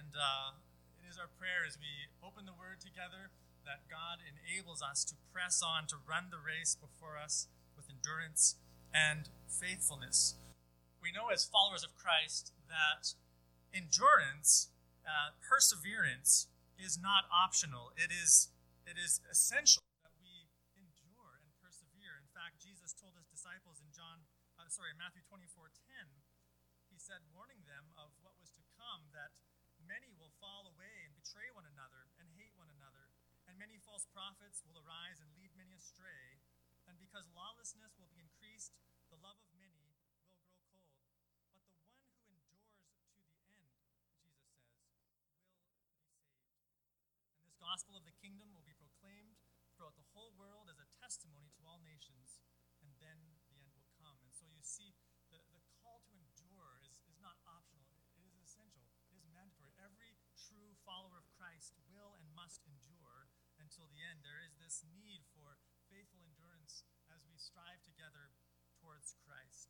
And it is our prayer as we open the Word together that God enables us to press on, to run the race before us with endurance and faithfulness. We know as followers of Christ that endurance, perseverance, is not optional. It is essential that we endure and persevere. In fact, Jesus told his disciples in Matthew 24:10, he said, warning them of what was to come, that many will fall away and betray one another and hate one another, and many false prophets will arise and lead many astray. And because lawlessness will be increased, the love of many will grow cold. But the one who endures to the end, Jesus says, will be saved. And this gospel of the kingdom will be proclaimed throughout the whole world as a testimony to all nations, and then the end will come. And so you see, the call to endure is not optional. It is essential. It is mandatory. Every true follower of Christ will and must endure until the end. There is this need for faithful endurance as we strive together towards Christ.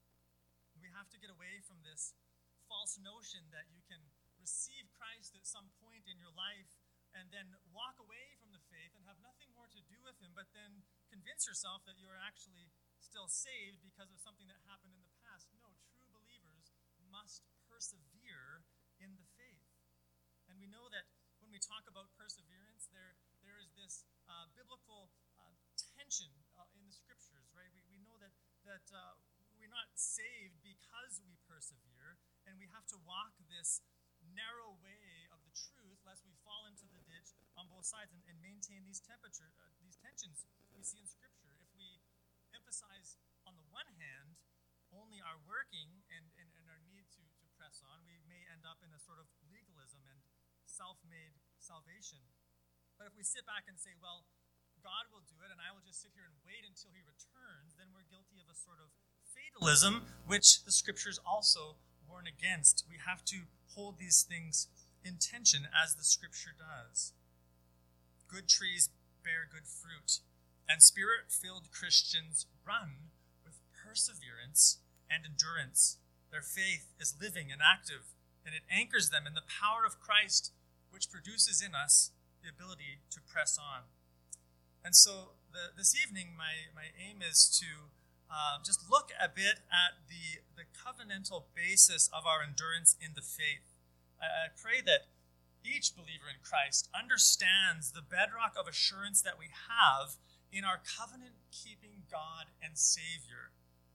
We have to get away from this false notion that you can receive Christ at some point in your life and then walk away from the faith and have nothing more to do with him, but then convince yourself that you are actually still saved because of something that happened in the past. No, true believers must persevere in the faith. And we know that when we talk about perseverance, there is this biblical tension in the scriptures, right? We know that we're not saved because we persevere, and we have to walk this narrow way of the truth lest we fall into the ditch on both sides and maintain these tensions we see in scripture. If we emphasize on the one hand only our working and our need to press on, we may end up in a sort of legalism and self-made salvation. But if we sit back and say, well, God will do it and I will just sit here and wait until he returns, then we're guilty of a sort of fatalism, which the scriptures also warn against. We have to hold these things in tension as the scripture does. Good trees bear good fruit, and spirit-filled Christians run with perseverance and endurance. Their faith is living and active, and it anchors them in the power of Christ, which produces in us the ability to press on. And so this evening, my aim is to just look a bit at the covenantal basis of our endurance in the faith. I pray that each believer in Christ understands the bedrock of assurance that we have in our covenant-keeping God and Savior.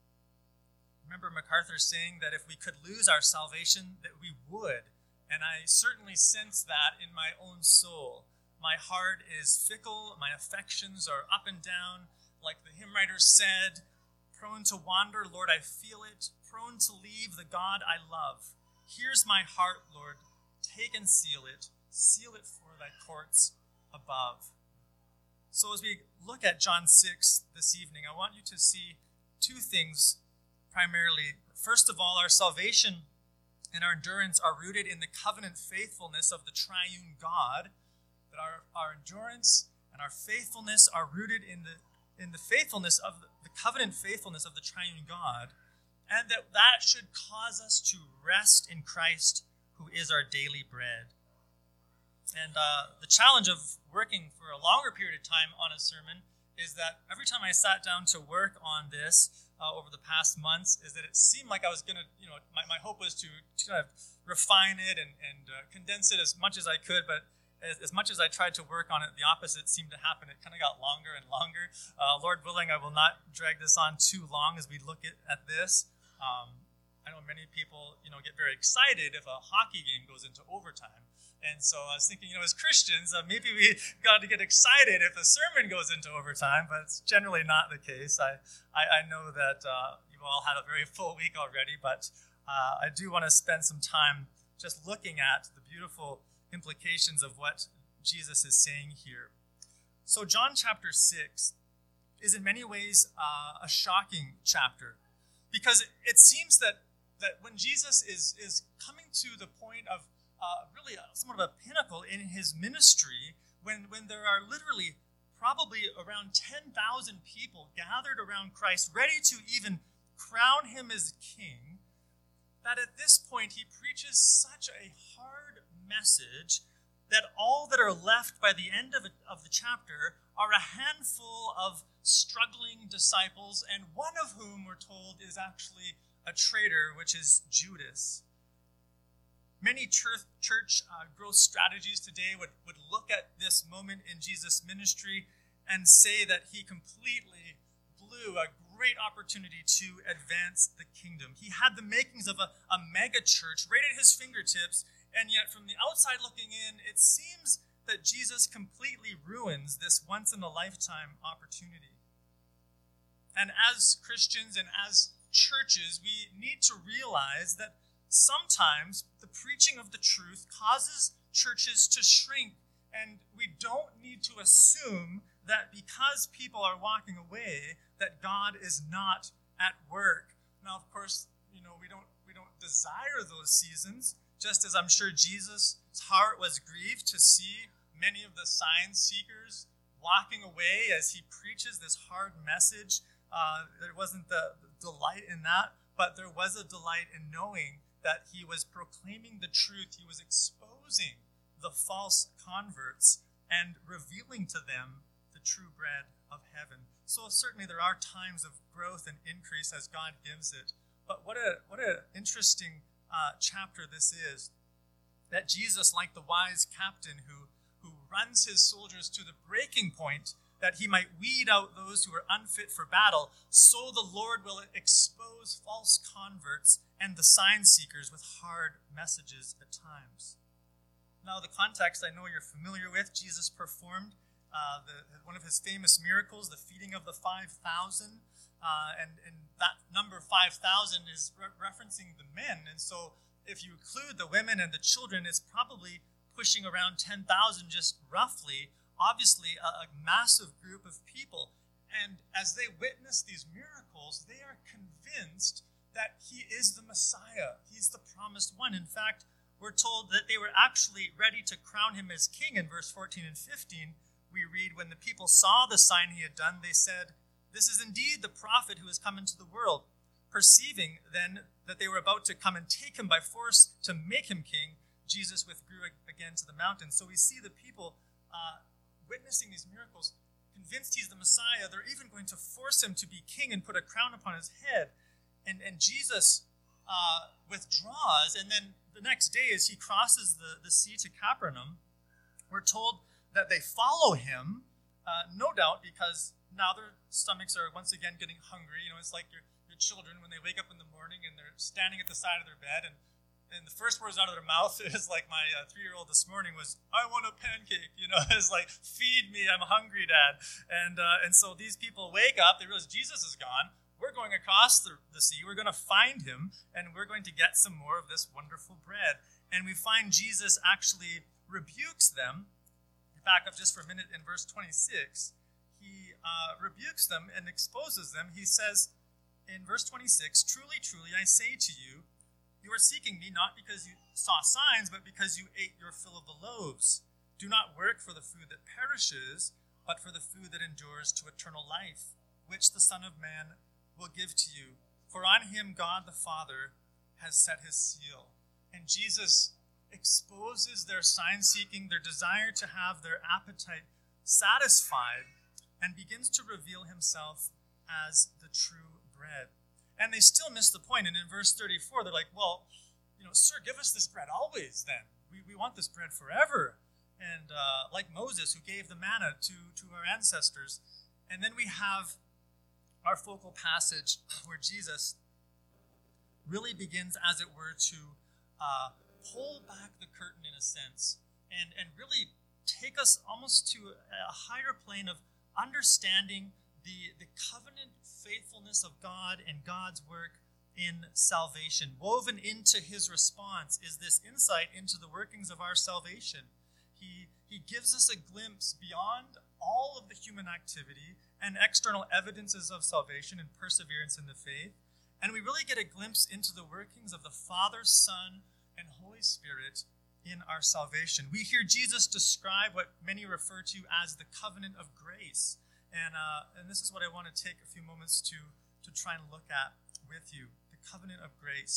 Remember MacArthur saying that if we could lose our salvation, that we would. And I certainly sense that in my own soul. My heart is fickle, my affections are up and down, like the hymn writer said, prone to wander, Lord, I feel it, prone to leave the God I love. Here's my heart, Lord, take and seal it for thy courts above. So as we look at John 6 this evening, I want you to see two things primarily. First of all, our salvation and our endurance are rooted in the covenant faithfulness of the triune God, that our endurance and our faithfulness are rooted in the faithfulness of the covenant faithfulness of the triune God, and that should cause us to rest in Christ, who is our daily bread. And the challenge of working for a longer period of time on a sermon is that every time I sat down to work on this over the past months, is that it seemed like I was going to, my hope was to kind of refine it and condense it as much as I could, but as much as I tried to work on it, the opposite seemed to happen. It kind of got longer and longer. Lord willing, I will not drag this on too long as we look at this. I know many people, get very excited if a hockey game goes into overtime. And so I was thinking, as Christians, maybe we got to get excited if a sermon goes into overtime, but it's generally not the case. I know that you've all had a very full week already, but I do want to spend some time just looking at the beautiful implications of what Jesus is saying here. So John chapter 6 is in many ways a shocking chapter, because it seems that when Jesus is coming to the point of really somewhat of a pinnacle in his ministry, when there are literally probably around 10,000 people gathered around Christ, ready to even crown him as king, that at this point he preaches such a hard message that all that are left by the end of the chapter are a handful of struggling disciples, and one of whom, we're told, is actually a traitor, which is Judas. Many church growth strategies today would look at this moment in Jesus' ministry and say that he completely blew a great opportunity to advance the kingdom. He had the makings of a mega church right at his fingertips, and yet from the outside looking in, it seems that Jesus completely ruins this once-in-a-lifetime opportunity. And as Christians and as churches, we need to realize that sometimes the preaching of the truth causes churches to shrink, and we don't need to assume that because people are walking away, that God is not at work. Now, of course, we don't desire those seasons, just as I'm sure Jesus' heart was grieved to see many of the sign seekers walking away as he preaches this hard message. There wasn't the delight in that, but there was a delight in knowing that he was proclaiming the truth. He was exposing the false converts and revealing to them the true bread of heaven. So certainly there are times of growth and increase as God gives it. But what an interesting chapter this is, that Jesus, like the wise captain who runs his soldiers to the breaking point that he might weed out those who are unfit for battle, so the Lord will expose false converts and the sign seekers with hard messages at times. Now, the context I know you're familiar with. Jesus performed one of his famous miracles, the feeding of the 5,000. And that number 5,000 is referencing the men. And so if you include the women and the children, it's probably pushing around 10,000 just roughly. Obviously, a massive group of people. And as they witness these miracles, they are convinced that he is the Messiah. He's the promised one. In fact, we're told that they were actually ready to crown him as king. In verse 14 and 15, we read, when the people saw the sign he had done, they said, "This is indeed the prophet who has come into the world." Perceiving then that they were about to come and take him by force to make him king, Jesus withdrew again to the mountain. So we see the people witnessing these miracles, convinced he's the Messiah. They're even going to force him to be king and put a crown upon his head. And Jesus withdraws, and then the next day as he crosses the sea to Capernaum, we're told that they follow him, no doubt because now their stomachs are once again getting hungry. It's like your children when they wake up in the morning and they're standing at the side of their bed, and the first words out of their mouth is like my 3-year-old this morning was, "I want a pancake." It's like, "Feed me, I'm hungry, Dad." And so these people wake up, they realize Jesus is gone. We're going across the sea, we're going to find him, and we're going to get some more of this wonderful bread. And we find Jesus actually rebukes them. Back up just for a minute in verse 26. He rebukes them and exposes them. He says in verse 26, "Truly, truly, I say to you, you are seeking me not because you saw signs, but because you ate your fill of the loaves. Do not work for the food that perishes, but for the food that endures to eternal life, which the Son of Man will give to you. For on him God the Father has set his seal." And Jesus exposes their sign-seeking, their desire to have their appetite satisfied, and begins to reveal himself as the true bread. And they still miss the point. And in verse 34, they're like, "Well, sir, give us this bread always then. We want this bread forever." And like Moses, who gave the manna to our ancestors. And then we have our focal passage where Jesus really begins, as it were, to pull back the curtain in a sense and really take us almost to a higher plane of understanding the covenant faithfulness of God and God's work in salvation. Woven into his response is this insight into the workings of our salvation. He gives us a glimpse beyond all of the human activity and external evidences of salvation and perseverance in the faith. And we really get a glimpse into the workings of the Father, Son, and Holy Spirit in our salvation. We hear Jesus describe what many refer to as the covenant of grace. And this is what I want to take a few moments to try and look at with you. The covenant of grace.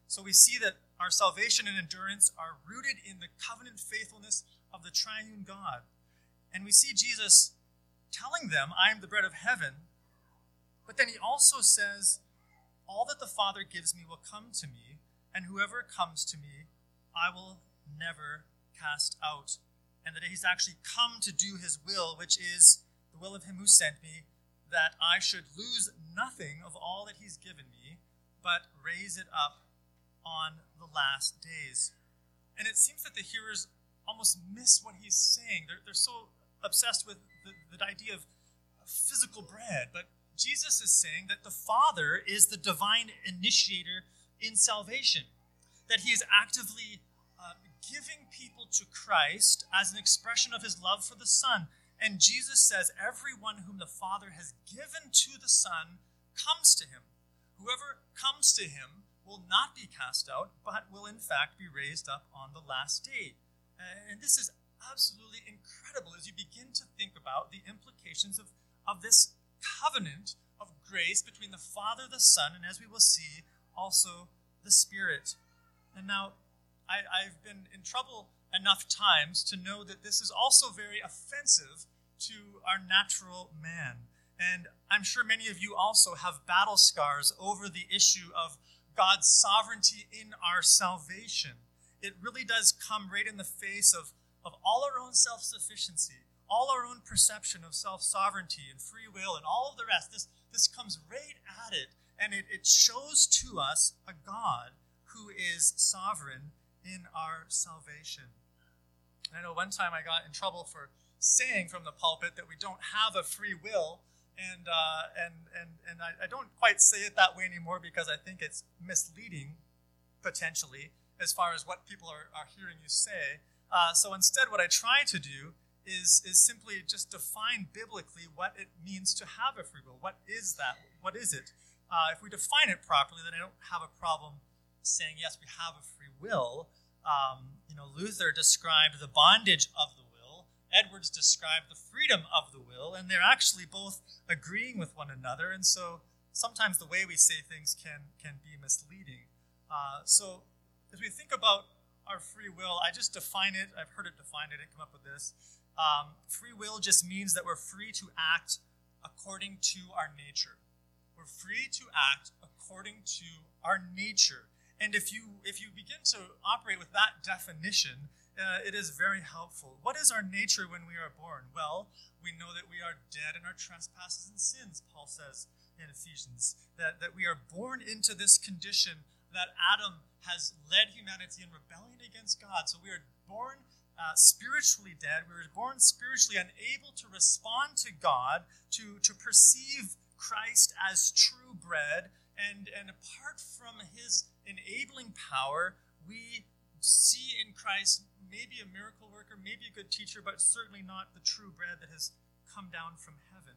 So we see that our salvation and endurance are rooted in the covenant faithfulness of the triune God. And we see Jesus telling them, I am the bread of heaven. But then he also says, all that the Father gives me will come to me, and whoever comes to me, I will never cast out. And that he's actually come to do his will, which is the will of him who sent me, that I should lose nothing of all that he's given me, but raise it up on the last days. And it seems that the hearers almost miss what he's saying. They're so obsessed with the idea of physical bread. But Jesus is saying that the Father is the divine initiator in salvation, that he is actively giving people to Christ as an expression of his love for the Son. And Jesus says, everyone whom the Father has given to the Son comes to him. Whoever comes to him will not be cast out, but will in fact be raised up on the last day. And this is absolutely incredible as you begin to think about the implications of this covenant of grace between the Father, the Son, and as we will see, also the Spirit. And now, I've been in trouble enough times to know that this is also very offensive to our natural man. And I'm sure many of you also have battle scars over the issue of God's sovereignty in our salvation. It really does come right in the face of all our own self-sufficiency, all our own perception of self-sovereignty and free will and all of the rest. This comes right at it, and it shows to us a God who is sovereign in our salvation. And I know one time I got in trouble for saying from the pulpit that we don't have a free will, and I don't quite say it that way anymore because I think it's misleading, potentially, as far as what people are hearing you say. So instead, what I try to do is simply just define biblically what it means to have a free will. What is that? What is it? If we define it properly, then I don't have a problem saying, yes, we have a free will. Luther described the bondage of the will. Edwards described the freedom of the will, and they're actually both agreeing with one another. And so sometimes the way we say things can be misleading. So as we think about our free will, I just define it. I've heard it defined. I didn't come up with this. Free will just means that we're free to act according to our nature. We're free to act according to our nature. And if you begin to operate with that definition, it is very helpful. What is our nature when we are born? Well, we know that we are dead in our trespasses and sins, Paul says in Ephesians, that we are born into this condition that Adam has led humanity in rebellion against God. So we are born spiritually dead. We were born spiritually unable to respond to God, to perceive Christ as true bread, and apart from his enabling power, we see in Christ maybe a miracle worker, maybe a good teacher, but certainly not the true bread that has come down from heaven.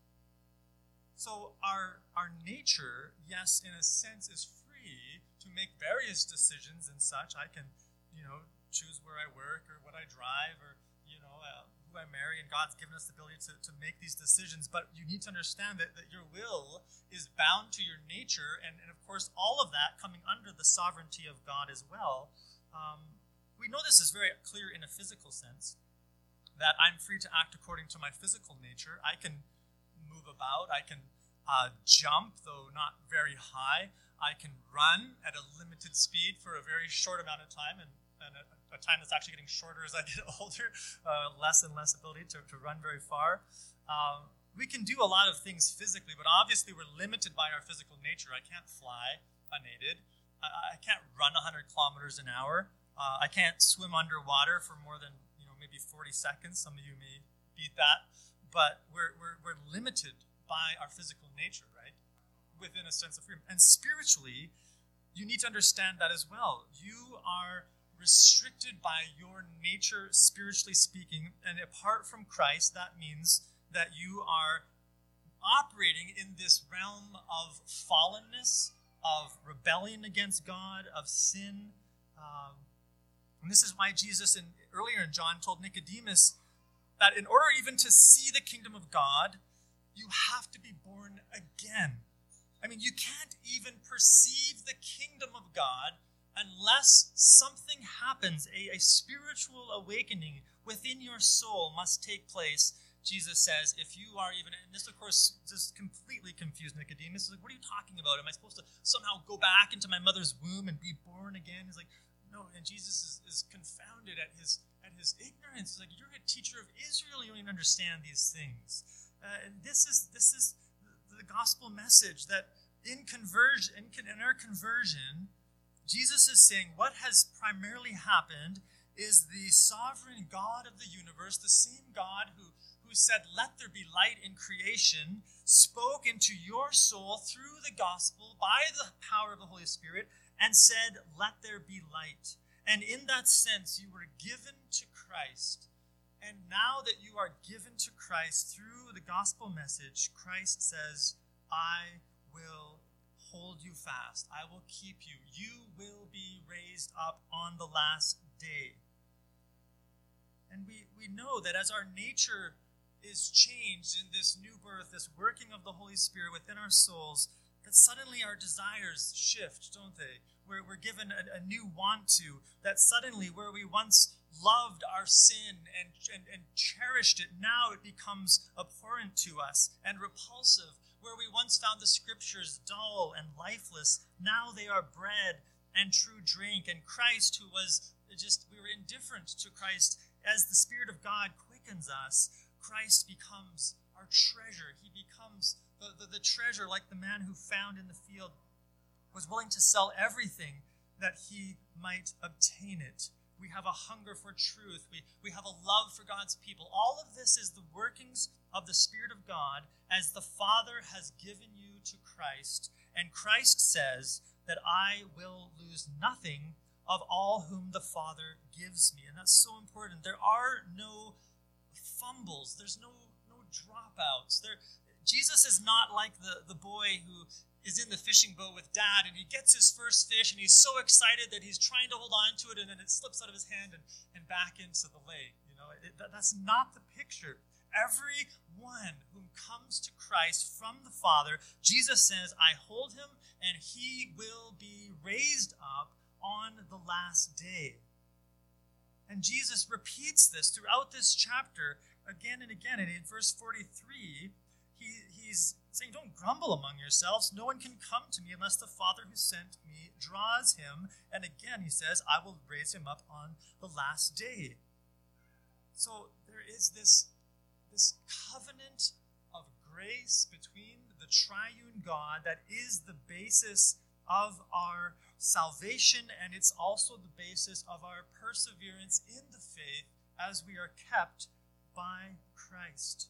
So our nature, yes, in a sense, is free to make various decisions and such. I can, choose where I work or what I drive or, who I marry, and God's given us the ability to make these decisions. But you need to understand that your will is bound to your nature, and of course, all of that coming under the sovereignty of God as well. We know this is very clear in a physical sense, that I'm free to act according to my physical nature. I can move about. I can jump, though not very high. I can run at a limited speed for a very short amount of time, and a time that's actually getting shorter as I get older, less and less ability to run very far. We can do a lot of things physically, but obviously we're limited by our physical nature. I can't fly unaided. I can't run 100 kilometers an hour. I can't swim underwater for more than maybe 40 seconds. Some of you may beat that, but we're limited by our physical nature, right? Within a sense of freedom. And spiritually, you need to understand that as well. You are restricted by your nature, spiritually speaking, and apart from Christ, that means that you are operating in this realm of fallenness, of rebellion against God, of sin. And this is why Jesus, earlier in John, told Nicodemus that in order even to see the kingdom of God, you have to be born again. I mean, you can't even perceive the kingdom of God unless something happens, a spiritual awakening within your soul must take place. Jesus says, if you are even, and this of course just completely confused Nicodemus. He's like, what are you talking about? Am I supposed to somehow go back into my mother's womb and be born again? He's like, no, and Jesus is confounded at his ignorance. He's like, you're a teacher of Israel, you don't even understand these things. And this is the gospel message that in our conversion, Jesus is saying what has primarily happened is the sovereign God of the universe, the same God who said, let there be light in creation, spoke into your soul through the gospel by the power of the Holy Spirit and said, let there be light. And in that sense, you were given to Christ. And now that you are given to Christ through the gospel message, Christ says, I will hold you fast. I will keep you. You will be raised up on the last day. And we know that as our nature is changed in this new birth, this working of the Holy Spirit within our souls, that suddenly our desires shift, don't they? We're given a new want to, that suddenly where we once loved our sin and cherished it, now it becomes abhorrent to us and repulsive. Where we once found the scriptures dull and lifeless, now they are bread and true drink. And Christ, who was we were indifferent to Christ, as the Spirit of God quickens us, Christ becomes our treasure. He becomes the treasure, like the man who found in the field was willing to sell everything that he might obtain it. We have a hunger for truth. We have a love for God's people. All of this is the workings of the Spirit of God as the Father has given you to Christ. And Christ says that I will lose nothing of all whom the Father gives me. And that's so important. There are no fumbles. There's no dropouts. Jesus is not like the boy who is in the fishing boat with dad and he gets his first fish and he's so excited that he's trying to hold on to it and then it slips out of his hand and back into the lake. That's not the picture. Everyone who comes to Christ from the Father, Jesus says, I hold him and he will be raised up on the last day. And Jesus repeats this throughout this chapter again and again. And in verse 43, he's saying, don't grumble among yourselves. No one can come to me unless the Father who sent me draws him. And again, he says, I will raise him up on the last day. So there is this covenant of grace between the triune God that is the basis of our salvation, and it's also the basis of our perseverance in the faith as we are kept by Christ.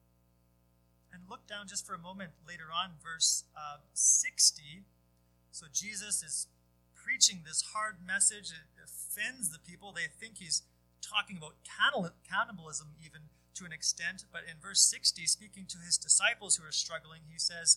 And look down just for a moment later on, verse 60. So Jesus is preaching this hard message. It offends the people. They think he's talking about cannibalism even to an extent. But in verse 60, speaking to his disciples who are struggling, he says,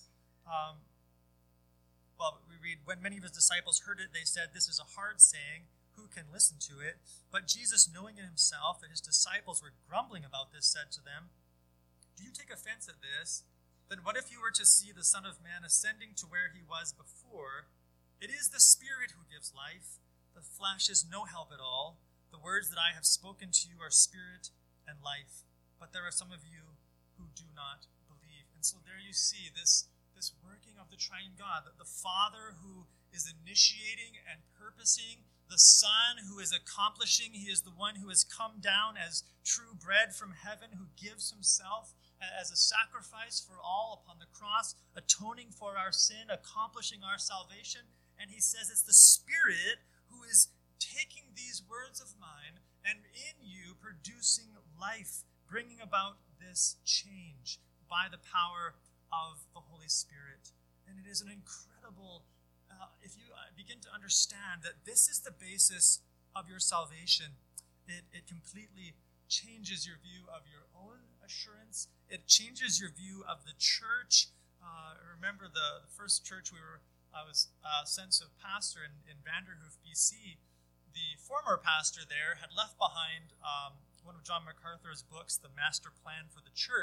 we read, when many of his disciples heard it, they said, this is a hard saying. Who can listen to it? But Jesus, knowing in himself that his disciples were grumbling about this, said to them, do you take offense at this? Then what if you were to see the Son of Man ascending to where he was before? It is the Spirit who gives life. The flesh is no help at all. The words that I have spoken to you are spirit and life. But there are some of you who do not believe. And so there you see this working of the triune God, that the Father who is initiating and purposing, the Son who is accomplishing. He is the one who has come down as true bread from heaven, who gives himself as a sacrifice for all upon the cross, atoning for our sin, accomplishing our salvation. And he says it's the Spirit who is taking these words of mine and in you producing life, bringing about this change by the power of the Holy Spirit. And it is an incredible, if you begin to understand that this is the basis of your salvation, it completely changes your view of your own assurance. It changes your view of the church. Remember the first church I was sent to pastor in Vanderhoof, BC. The former pastor there had left behind one of John MacArthur's books, The Master Plan for the Church.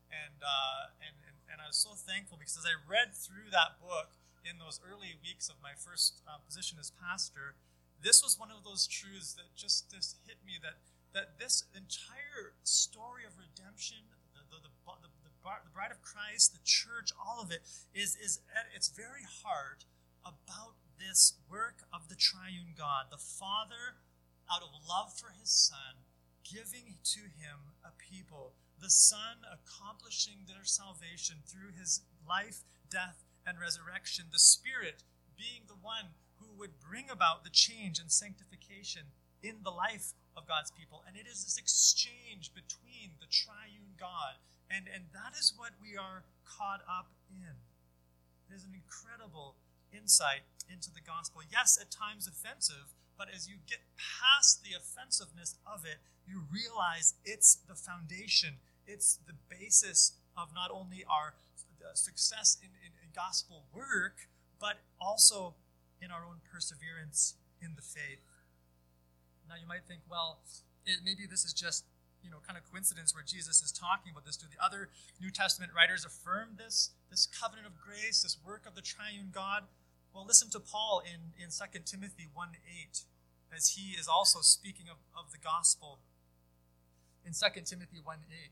And I was so thankful because as I read through that book in those early weeks of my first position as pastor, this was one of those truths that just hit me, that this entire story of redemption, the bride of Christ, the church, all of it is at its very heart about this work of the triune God, the Father, out of love for his Son, giving to him a people, the Son accomplishing their salvation through his life, death, and resurrection, the Spirit being the one who would bring about the change and sanctification in the life of God's people. And it is this exchange between the triune God, and that is what we are caught up in. It is an incredible insight into the gospel. Yes, at times offensive, but as you get past the offensiveness of it, you realize it's the foundation, it's the basis of not only our success in gospel work, but also in our own perseverance in the faith. Now you might think, well, maybe this is just, kind of coincidence where Jesus is talking about this. Do the other New Testament writers affirm this covenant of grace, this work of the triune God? Well, listen to Paul in 2 Timothy 1:8, as he is also speaking of the gospel. In 2 Timothy 1:8,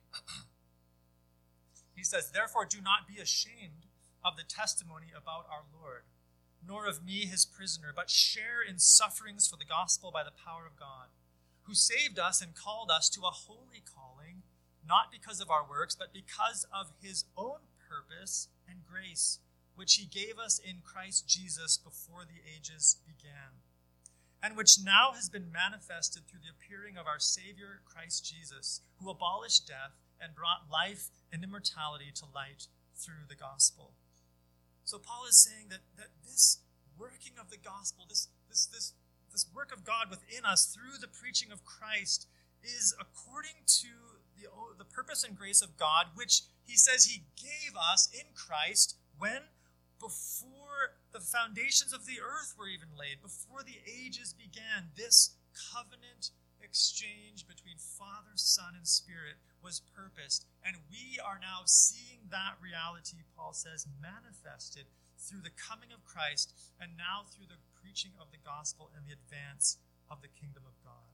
he says, "Therefore do not be ashamed of the testimony about our Lord, nor of me his prisoner, but share in sufferings for the gospel by the power of God, who saved us and called us to a holy calling, not because of our works, but because of his own purpose and grace, which he gave us in Christ Jesus before the ages began, and which now has been manifested through the appearing of our Savior Christ Jesus, who abolished death and brought life and immortality to light through the gospel." So Paul is saying that this working of the gospel, this work of God within us through the preaching of Christ, is according to the purpose and grace of God, which he says he gave us in Christ when? Before the foundations of the earth were even laid, before the ages began. This covenant exchange between Father, Son, and Spirit was purposed. And we are now seeing that reality, Paul says, manifested through the coming of Christ and now through the preaching of the gospel and the advance of the kingdom of God.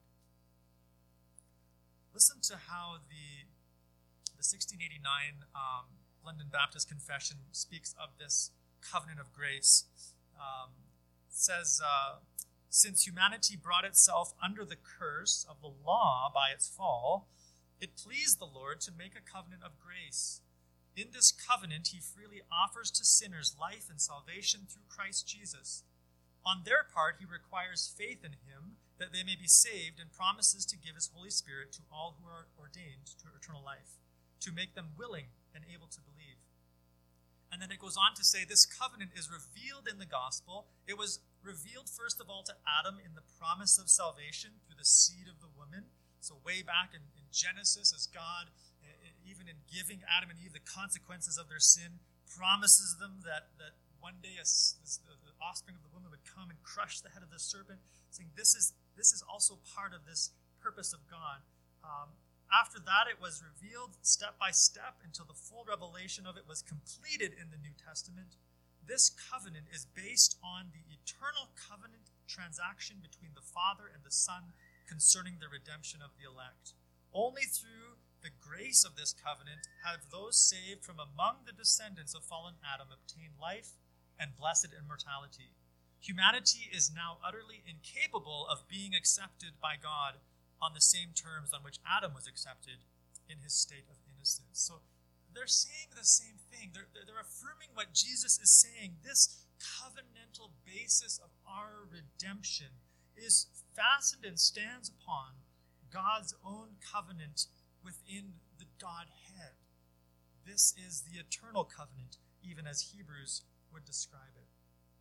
Listen to how the 1689 London Baptist Confession speaks of this covenant of grace. It says, "Since humanity brought itself under the curse of the law by its fall, it pleased the Lord to make a covenant of grace. In this covenant, he freely offers to sinners life and salvation through Christ Jesus. On their part, he requires faith in him that they may be saved and promises to give his Holy Spirit to all who are ordained to eternal life, to make them willing and able to believe." And then it goes on to say this covenant is revealed in the gospel. It was revealed first of all to Adam in the promise of salvation through the seed of the woman. So way back in Genesis, as God, even in giving Adam and Eve the consequences of their sin, promises them that one day the offspring of the woman would come and crush the head of the serpent, saying this is also part of this purpose of God. After that, it was revealed step by step until the full revelation of it was completed in the New Testament. This covenant is based on the eternal covenant transaction between the Father and the Son concerning the redemption of the elect. Only through the grace of this covenant have those saved from among the descendants of fallen Adam obtained life and blessed immortality. Humanity is now utterly incapable of being accepted by God on the same terms on which Adam was accepted in his state of innocence. So they're saying the same thing. They're affirming what Jesus is saying. This covenantal basis of our redemption is fastened and stands upon God's own covenant within the Godhead. This is the eternal covenant, even as Hebrews would describe it.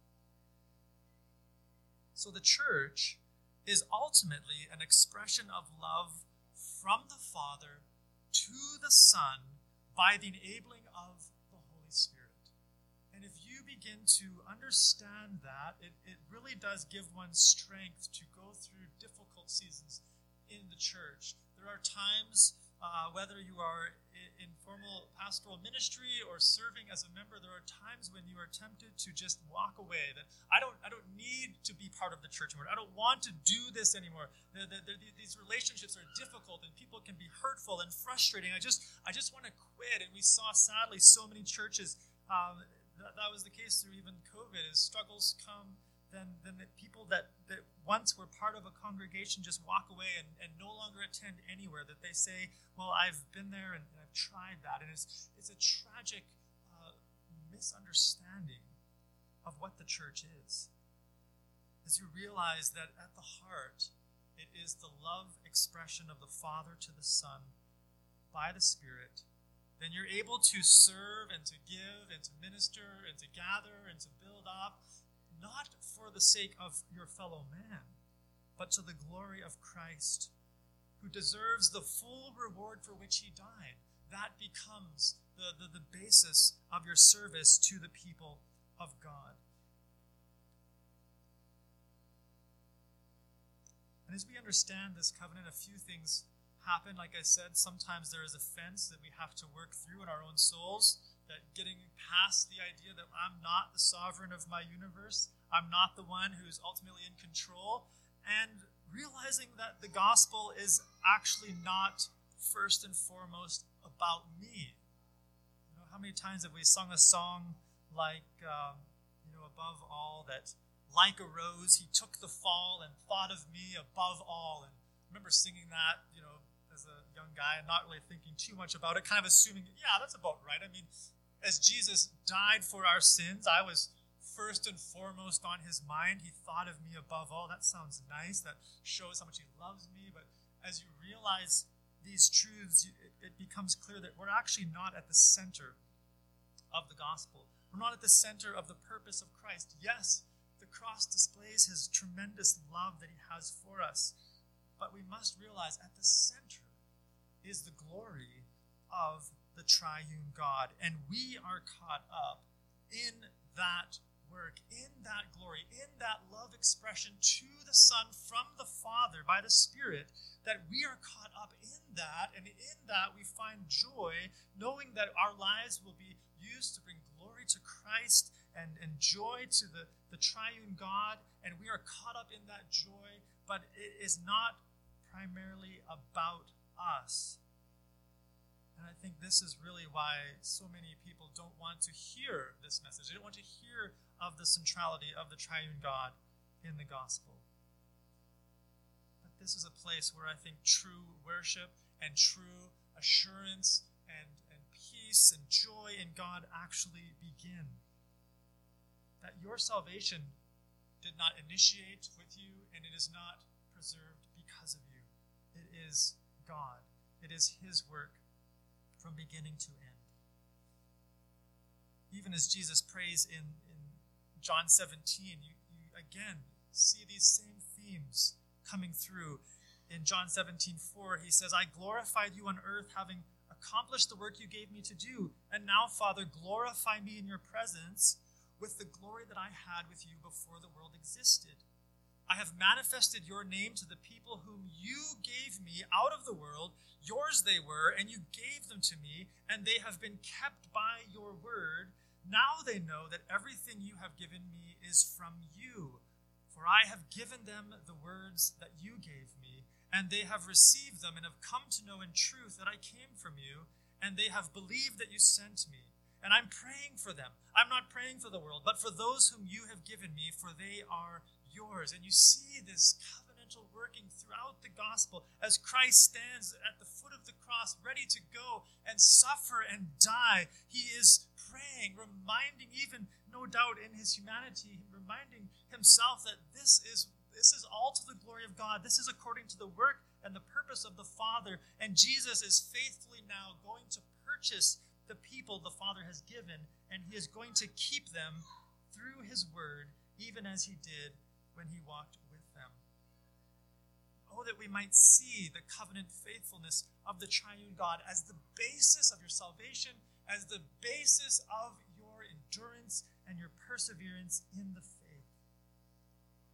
So the church is ultimately an expression of love from the Father to the Son by the enabling of the Holy Spirit. And if you begin to understand that, it really does give one strength to go through difficult seasons in the church. There are times whether you are in formal pastoral ministry or serving as a member, there are times when you are tempted to just walk away. That I don't need to be part of the church anymore. I don't want to do this anymore. These relationships are difficult and people can be hurtful and frustrating. I just want to quit. And we saw, sadly, so many churches. That was the case through even COVID. As struggles come, then the people that once were part of a congregation just walk away and no longer attend anywhere. That they say, well, I've been there and I've tried that. And it's a tragic misunderstanding of what the church is. As you realize that at the heart, it is the love expression of the Father to the Son by the Spirit, then you're able to serve and to give and to minister and to gather and to build up, not for the sake of your fellow man, but to the glory of Christ, who deserves the full reward for which he died. That becomes the basis of your service to the people of God. And as we understand this covenant, a few things happen. Like I said, sometimes there is a fence that we have to work through in our own souls, that getting past the idea that I'm not the sovereign of my universe, I'm not the one who's ultimately in control, and realizing that the gospel is actually not first and foremost about me. You know, how many times have we sung a song like, above all, that like a rose, he took the fall and thought of me above all. And I remember singing that, as a young guy and not really thinking too much about it, kind of assuming, yeah, that's about right. I mean, as Jesus died for our sins, I was first and foremost on his mind. He thought of me above all. That sounds nice. That shows how much he loves me. But as you realize these truths, it becomes clear that we're actually not at the center of the gospel. We're not at the center of the purpose of Christ. Yes, the cross displays his tremendous love that he has for us. But we must realize at the center is the glory of the triune God. And we are caught up in that work, in that glory, in that love expression to the Son from the Father by the Spirit, that we are caught up in that. And in that we find joy, knowing that our lives will be used to bring glory to Christ and joy to the triune God. And we are caught up in that joy, but it is not primarily about us. And I think this is really why so many people don't want to hear this message. They don't want to hear of the centrality of the triune God in the gospel. But this is a place where I think true worship and true assurance and peace and joy in God actually begin. That your salvation did not initiate with you, and it is not preserved because of you. It is God. It is his work from beginning to end. Even as Jesus prays in John 17, you again see these same themes coming through. In John 17:4, he says, I glorified you on earth, having accomplished the work you gave me to do. And now, Father, glorify me in your presence with the glory that I had with you before the world existed. I have manifested your name to the people whom you gave me out of the world. Yours they were, and you gave them to me, and they have been kept by your word. Now they know that everything you have given me is from you. For I have given them the words that you gave me, and they have received them and have come to know in truth that I came from you, and they have believed that you sent me. And I'm praying for them. I'm not praying for the world, but for those whom you have given me, for they are yours. And you see this covenantal working throughout the gospel as Christ stands at the foot of the cross, ready to go and suffer and die. He is praying, reminding, even no doubt in his humanity, reminding himself that this is all to the glory of God. This is according to the work and the purpose of the Father. And Jesus is faithfully now going to purchase the people the Father has given, and he is going to keep them through his word, even as he did when he walked with them. Oh, that we might see the covenant faithfulness of the triune God as the basis of your salvation, as the basis of your endurance and your perseverance in the faith.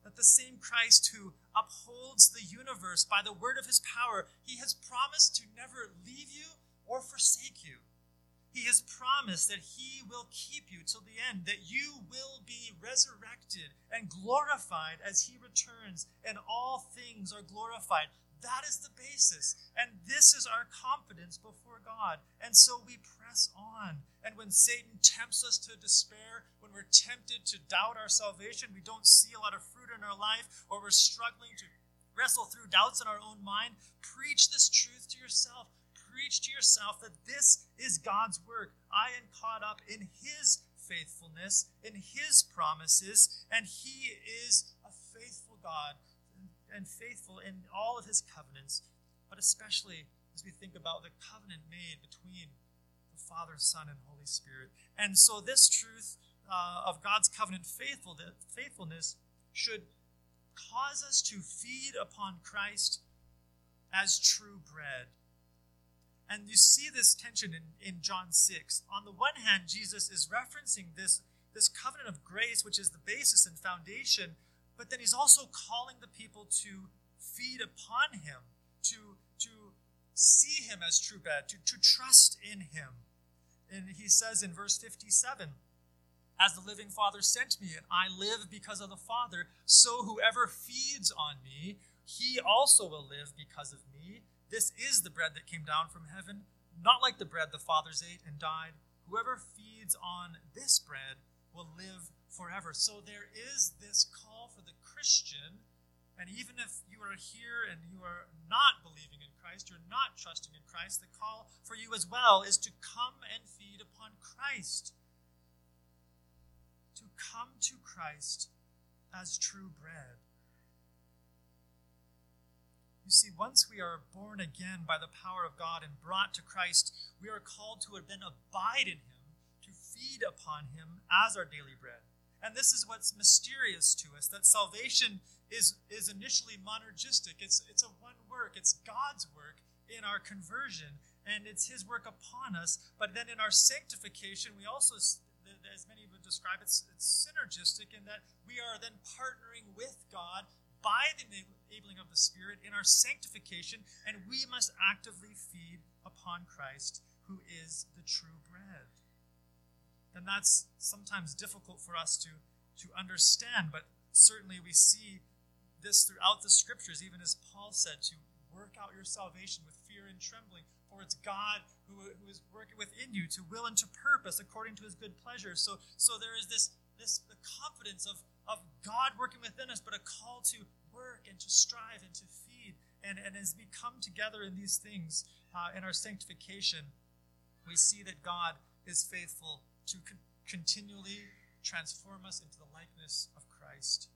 that the same Christ who upholds the universe by the word of his power, he has promised to never leave you or forsake you. He has promised that he will keep you till the end, that you will be resurrected and glorified as he returns, and all things are glorified. That is the basis, and this is our confidence before God. And so we press on. And when Satan tempts us to despair, when we're tempted to doubt our salvation, we don't see a lot of fruit in our life, or we're struggling to wrestle through doubts in our own mind, preach this truth to yourself. Preach to yourself that this is God's work. I am caught up in his faithfulness, in his promises, and he is a faithful God and faithful in all of his covenants, but especially as we think about the covenant made between the Father, Son, and Holy Spirit. And so this truth of God's covenant faithfulness should cause us to feed upon Christ as true bread. And you see this tension in John 6. On the one hand, Jesus is referencing this covenant of grace, which is the basis and foundation, but then he's also calling the people to feed upon him, to see him as true bread, to trust in him. And he says in verse 57, "As the living Father sent me, and I live because of the Father, so whoever feeds on me, he also will live because of me. This is the bread that came down from heaven, not like the bread the fathers ate and died. Whoever feeds on this bread will live forever." So there is this call for the Christian, and even if you are here and you are not believing in Christ, you're not trusting in Christ, the call for you as well is to come and feed upon Christ. To come to Christ as true bread. You see, once we are born again by the power of God and brought to Christ, we are called to then abide in him, to feed upon him as our daily bread. And this is what's mysterious to us, that salvation is initially monergistic. It's a one work. It's God's work in our conversion, and it's his work upon us. But then in our sanctification, we also, as many would describe, it's synergistic in that we are then partnering with God by the enabling of the Spirit in our sanctification, and we must actively feed upon Christ, who is the true bread. And that's sometimes difficult for us to understand, but certainly we see this throughout the Scriptures, even as Paul said, to work out your salvation with fear and trembling, for it's God who is working within you to will and to purpose according to his good pleasure. So there is this the confidence of God working within us, but a call to work and to strive and to feed. And as we come together in these things, in our sanctification, we see that God is faithful to continually transform us into the likeness of Christ.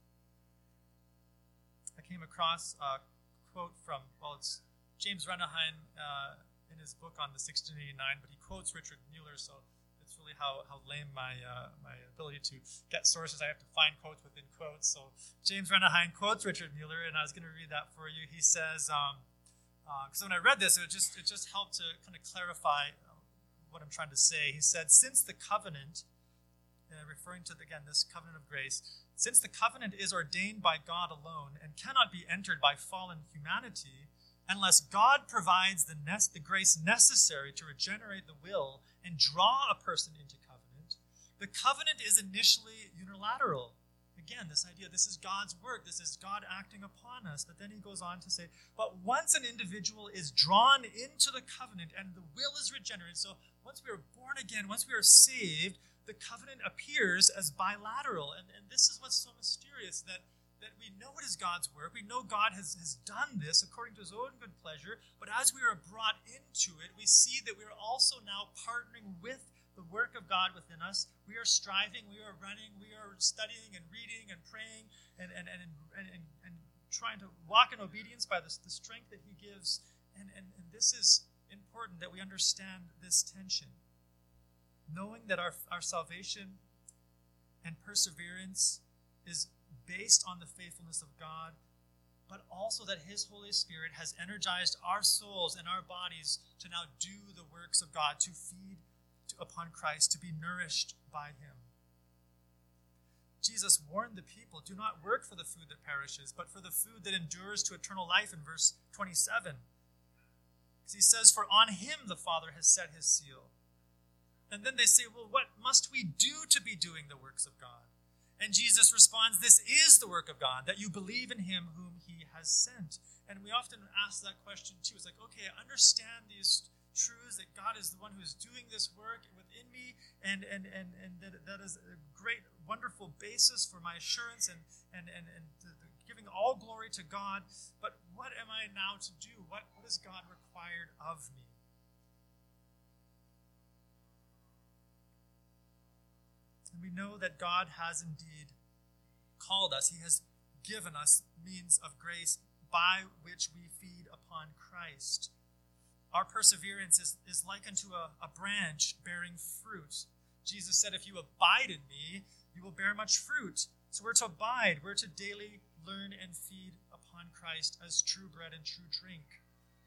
I came across a quote from, it's James Renahan in his book on the 1689, but he quotes Richard Mueller, so it's really how lame my ability to get sources. I have to find quotes within quotes. So James Renahan quotes Richard Mueller, and I was going to read that for you. He says, because when I read this, it just helped to kind of clarify what I'm trying to say. He said, since the covenant, referring to, again, this covenant of grace, since the covenant is ordained by God alone and cannot be entered by fallen humanity, unless God provides the grace necessary to regenerate the will and draw a person into covenant, the covenant is initially unilateral. Again, this idea, this is God's work, this is God acting upon us. But then he goes on to say, but once an individual is drawn into the covenant and the will is regenerated, so once we are born again, once we are saved, the covenant appears as bilateral. And this is what's so mysterious, that we know it is God's work. We know God has done this according to his own good pleasure. But as we are brought into it, we see that we are also now partnering with the work of God within us. We are striving, we are running, we are studying and reading and praying and trying to walk in obedience by the strength that he gives. And this is important, that we understand this tension. Knowing that our salvation and perseverance is based on the faithfulness of God, but also that his Holy Spirit has energized our souls and our bodies to now do the works of God, to feed upon Christ, to be nourished by him. Jesus warned the people, do not work for the food that perishes, but for the food that endures to eternal life in verse 27. Because he says, for on him the Father has set his seal. And then they say, well, what must we do to be doing the works of God? And Jesus responds, this is the work of God, that you believe in him whom he has sent. And we often ask that question too. It's like, okay, I understand these truths, that God is the one who is doing this work within me, and that is a great, wonderful basis for my assurance and giving all glory to God. But what am I now to do? What is God required of me? And we know that God has indeed called us. He has given us means of grace by which we feed upon Christ. Our perseverance is like unto a branch bearing fruit. Jesus said, if you abide in me, you will bear much fruit. So we're to abide. We're to daily learn and feed upon Christ as true bread and true drink.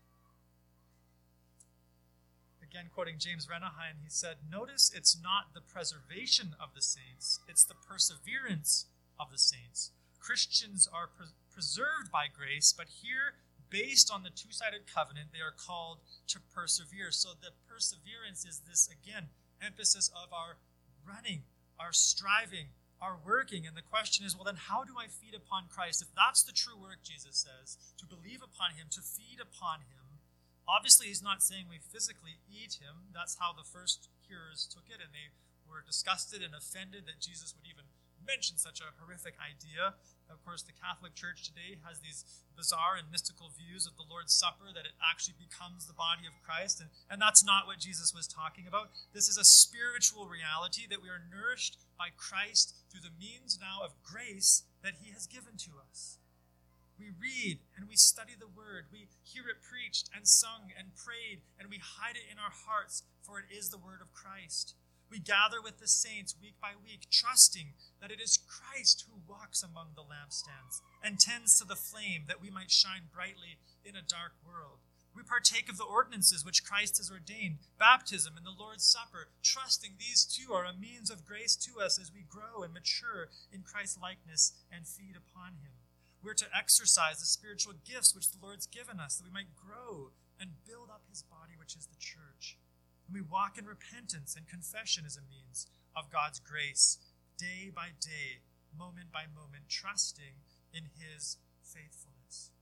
Again, quoting James Renneheim, he said, notice it's not the preservation of the saints, it's the perseverance of the saints. Christians are preserved by grace, but here, based on the two-sided covenant, they are called to persevere. So the perseverance is this, again, emphasis of our running, our striving, our working. And the question is, well, then how do I feed upon Christ? If that's the true work, Jesus says, to believe upon him, to feed upon him, obviously, he's not saying we physically eat him. That's how the first hearers took it, and they were disgusted and offended that Jesus would even mention such a horrific idea. Of course, the Catholic Church today has these bizarre and mystical views of the Lord's Supper, that it actually becomes the body of Christ, and that's not what Jesus was talking about. This is a spiritual reality, that we are nourished by Christ through the means now of grace that he has given to us. We read and we study the word. We hear it preached and sung and prayed, and we hide it in our hearts, for it is the word of Christ. We gather with the saints week by week, trusting that it is Christ who walks among the lampstands and tends to the flame, that we might shine brightly in a dark world. We partake of the ordinances which Christ has ordained, baptism and the Lord's Supper, trusting these two are a means of grace to us as we grow and mature in Christ's likeness and feed upon him. We're to exercise the spiritual gifts which the Lord's given us, that we might grow and build up his body, which is the church. And we walk in repentance, and confession as a means of God's grace, day by day, moment by moment, trusting in his faithfulness.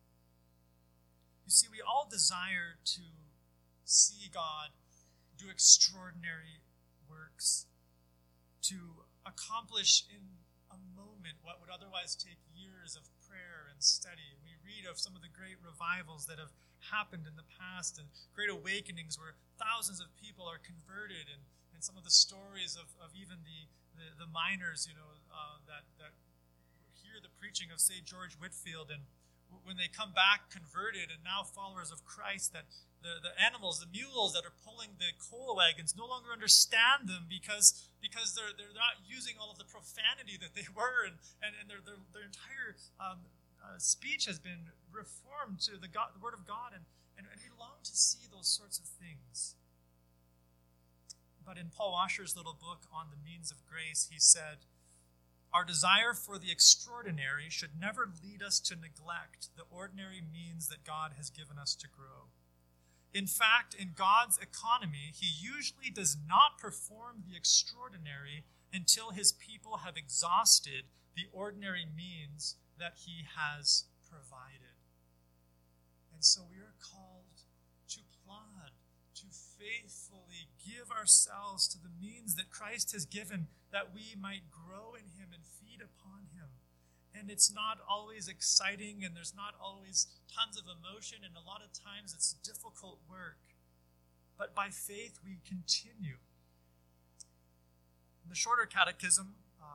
You see, we all desire to see God do extraordinary works, to accomplish in a moment what would otherwise take years of prayer and study. We read of some of the great revivals that have happened in the past, and great awakenings where thousands of people are converted, and some of the stories of even the miners, that hear the preaching of, say, George Whitefield, and when they come back converted and now followers of Christ, that the animals, the mules that are pulling the coal wagons no longer understand them because they're not using all of the profanity that they were, and their entire speech has been reformed to the Word of God, and we long to see those sorts of things. But in Paul Washer's little book on the means of grace, he said, our desire for the extraordinary should never lead us to neglect the ordinary means that God has given us to grow. In fact, in God's economy, he usually does not perform the extraordinary until his people have exhausted the ordinary means that he has provided. And so we are called to plod, to faithfully give ourselves to the means that Christ has given, that we might grow in him and feed upon him. And it's not always exciting, and there's not always tons of emotion, and a lot of times it's difficult work. But by faith we continue. In the shorter catechism,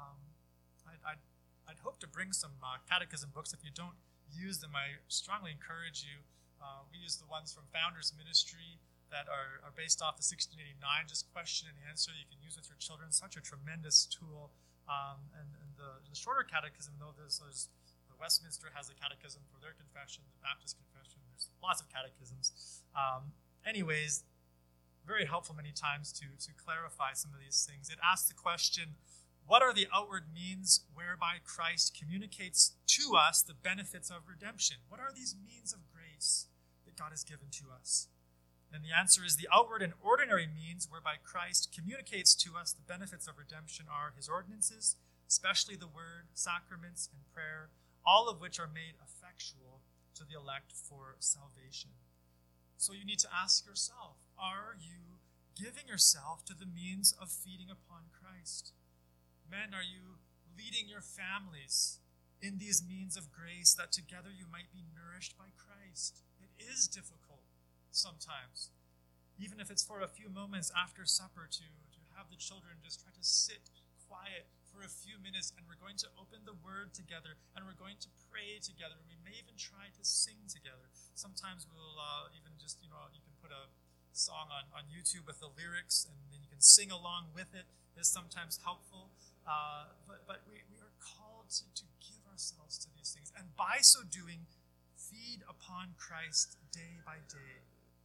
I'd hope to bring some catechism books. If you don't use them, I strongly encourage you. We use the ones from Founders Ministry that are based off the 1689, just question and answer you can use with your children. Such a tremendous tool. And the shorter catechism, though, the Westminster has a catechism for their confession, the Baptist confession. There's lots of catechisms. Anyways, very helpful many times to clarify some of these things. It asks the question, What are the outward means whereby Christ communicates to us the benefits of redemption? What are these means of grace that God has given to us? And the answer is the outward and ordinary means whereby Christ communicates to us the benefits of redemption are his ordinances, especially the word, sacraments, and prayer, all of which are made effectual to the elect for salvation. So you need to ask yourself, are you giving yourself to the means of feeding upon Christ? Men, are you leading your families in these means of grace that together you might be nourished by Christ? It is difficult sometimes, even if it's for a few moments after supper, to have the children just try to sit quiet for a few minutes, and we're going to open the word together, and we're going to pray together, and we may even try to sing together. Sometimes we'll even just, you can put a song on YouTube with the lyrics, and then you can sing along with it. It's sometimes helpful, but we are called to give ourselves to these things, and by so doing, feed upon Christ day by day,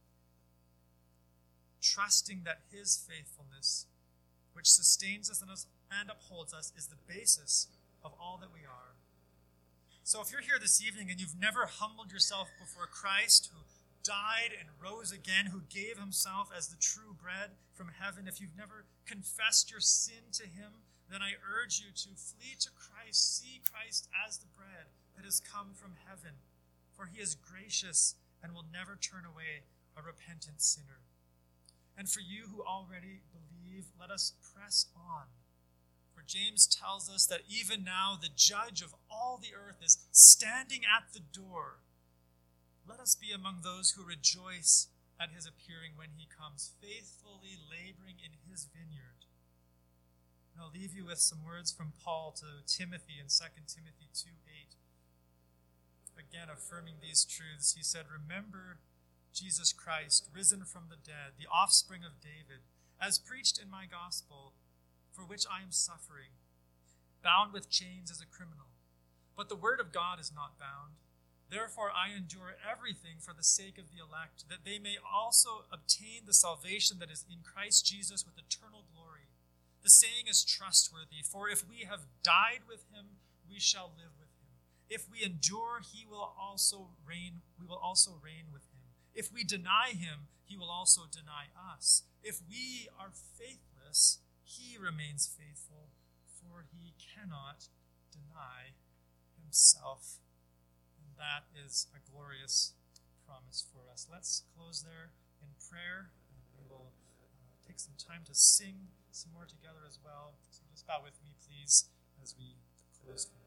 trusting that his faithfulness, which sustains us and upholds us, is the basis of all that we are. So if you're here this evening and you've never humbled yourself before Christ, who died and rose again, who gave himself as the true bread from heaven, if you've never confessed your sin to him, then I urge you to flee to Christ, see Christ as the bread that has come from heaven, for he is gracious and will never turn away a repentant sinner. And for you who already believe, let us press on. For James tells us that even now the judge of all the earth is standing at the door. Let us be among those who rejoice at his appearing when he comes, faithfully laboring in his vineyard. And I'll leave you with some words from Paul to Timothy in 2 Timothy 2:8. Again, affirming these truths, he said, "Remember Jesus Christ, risen from the dead, the offspring of David, as preached in my gospel, for which I am suffering, bound with chains as a criminal. But the word of God is not bound. Therefore I endure everything for the sake of the elect, that they may also obtain the salvation that is in Christ Jesus with eternal glory. The saying is trustworthy, for if we have died with him, we shall live with him. If we endure, we will also reign with him. If we deny him, he will also deny us. If we are faithless, he remains faithful, for he cannot deny himself." And that is a glorious promise for us. Let's close there in prayer, and we will take some time to sing some more together as well. So just bow with me, please, as we close now.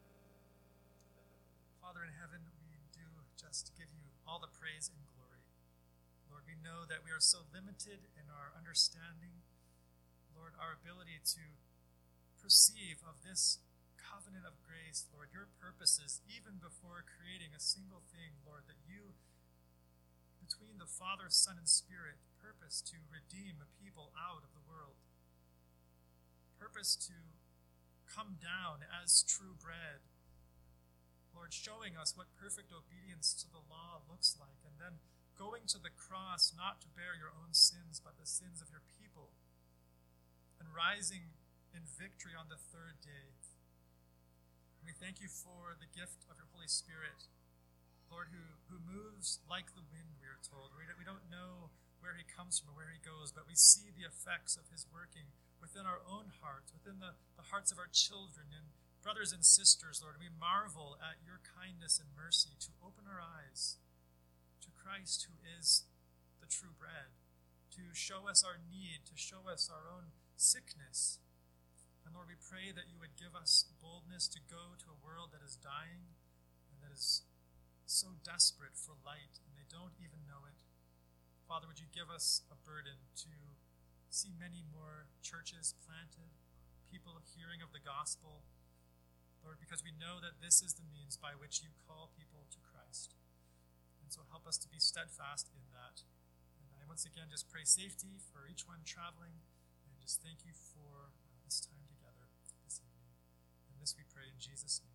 Father in heaven, we do just give you all the praise and glory. Lord, we know that we are so limited in our understanding. Lord, our ability to perceive of this covenant of grace, Lord, your purposes, even before creating a single thing, Lord, that you, between the Father, Son, and Spirit, purpose to redeem a people out of the world. Purpose to come down as true bread. Lord, showing us what perfect obedience to the law looks like, and then going to the cross not to bear your own sins, but the sins of your people, and rising in victory on the third day. We thank you for the gift of your Holy Spirit, Lord, who moves like the wind, we are told. We don't know where he comes from or where he goes, but we see the effects of his working within our own hearts, within the hearts of our children and brothers and sisters, Lord. We marvel at your kindness and mercy to open our eyes to Christ, who is the true bread, to show us our need, to show us our own sickness. And Lord, we pray that you would give us boldness to go to a world that is dying and that is so desperate for light, and they don't even know it. Father, would you give us a burden to see many more churches planted, people hearing of the gospel, Lord, because we know that this is the means by which you call people to Christ. And so help us to be steadfast in that. And I once again just pray safety for each one traveling, and just thank you for this time together this evening. And this we pray in Jesus' name.